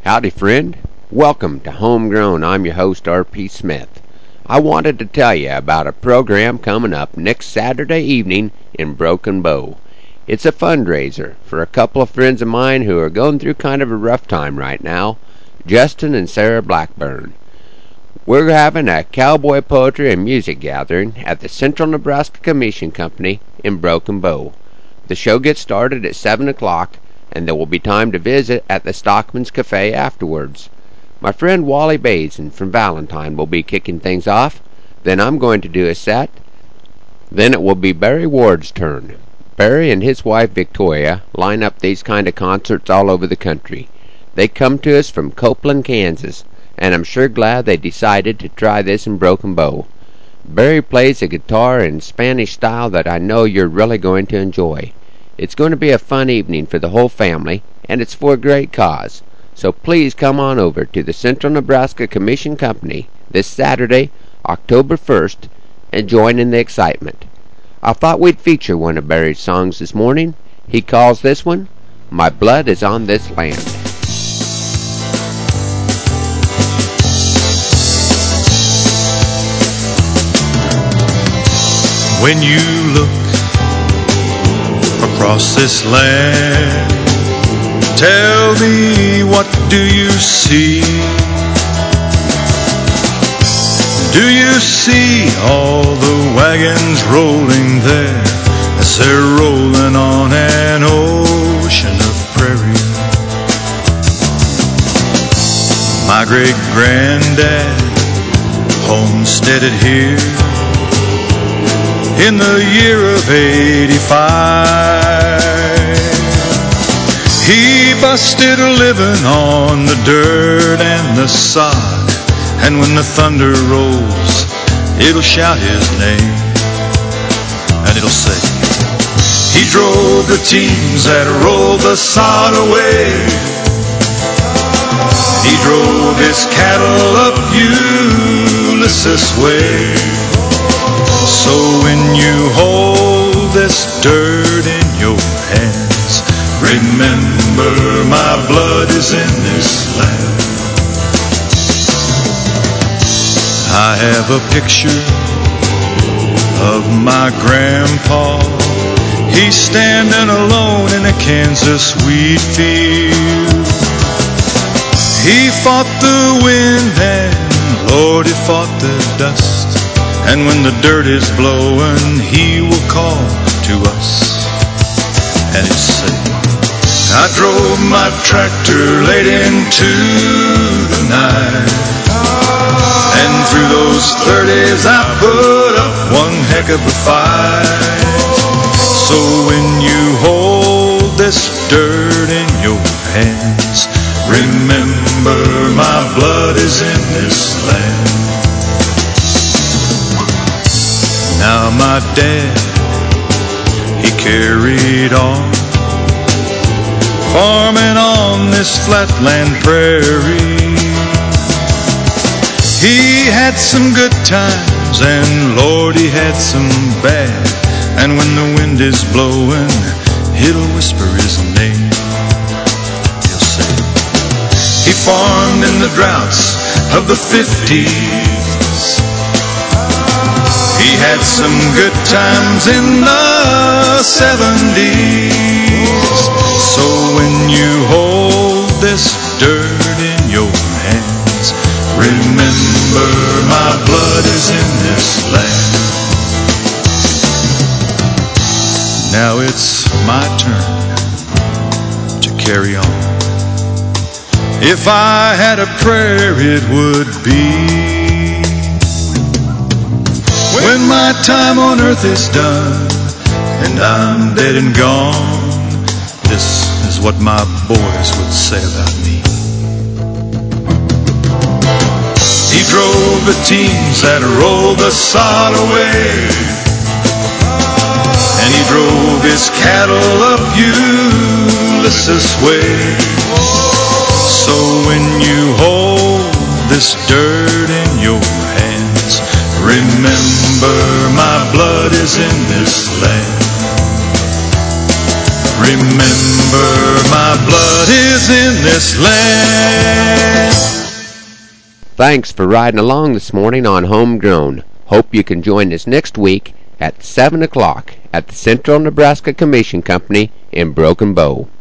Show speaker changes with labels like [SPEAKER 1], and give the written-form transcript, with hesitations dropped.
[SPEAKER 1] Howdy, friend. Welcome to Homegrown. I'm your host, R.P. Smith. I wanted to tell you about a program coming up next Saturday evening in Broken Bow. It's a fundraiser for a couple of friends of mine who are going through kind of a rough time right now, Justin and Sarah Blackburn. We're having a cowboy poetry and music gathering at the Central Nebraska Commission Company in Broken Bow. The show gets started at 7 o'clock, and there will be time to visit at the Stockman's Cafe afterwards. My friend Wally Basin from Valentine will be kicking things off. Then I'm going to do a set. Then it will be Barry Ward's turn. Barry and his wife Victoria line up these kind of concerts all over the country. They come to us from Copeland, Kansas, and I'm sure glad they decided to try this in Broken Bow. Barry plays a guitar in Spanish style that I know you're really going to enjoy. It's going to be a fun evening for the whole family, and it's for a great cause. So please come on over to the Central Nebraska Commission Company this Saturday, October 1st, and join in the excitement. I thought we'd feature one of Barry's songs this morning. He calls this one, My Blood is on This Land.
[SPEAKER 2] When you look across this land, tell me, what do you see? Do you see all the wagons rolling there as they're rolling on an ocean of prairie? My great-granddad homesteaded here in the year of 85. He busted a living on the dirt and the sod, and when the thunder rolls, it'll shout his name, and it'll say, he drove the teams that rolled the sod away. He drove his cattle up Ulysses Way. So when you hold this dirt in your hands, remember my blood is in this land. I have a picture of my grandpa. He's standing alone in a Kansas wheat field. He fought the wind and, Lord, he fought the dust. And when the dirt is blowing, he will call to us, and he'll say, I drove my tractor late into the night, and through those 30s I put up one heck of a fight. So when you hold this dirt in your hands, remember my blood is in this land. Now my dad, he carried on, farming on this flatland prairie. He had some good times, and Lord, he had some bad. And when the wind is blowing, it'll whisper his name. He'll say, he farmed in the droughts of the 50s. He had some good times in the 70s. So when you hold this dirt in your hands, remember my blood is in this land. Now it's my turn to carry on. If I had a prayer, it would be, when my time on earth is done and I'm dead and gone, this is what my boys would say about me. He drove the teams that rolled the sod away, and he drove his cattle up Ulysses Way. So when you hold this dirt in your hands, remember my blood is in this land. Remember, my blood is in this land.
[SPEAKER 1] Thanks for riding along this morning on Homegrown. Hope you can join us next week at 7 o'clock at the Central Nebraska Commission Company in Broken Bow.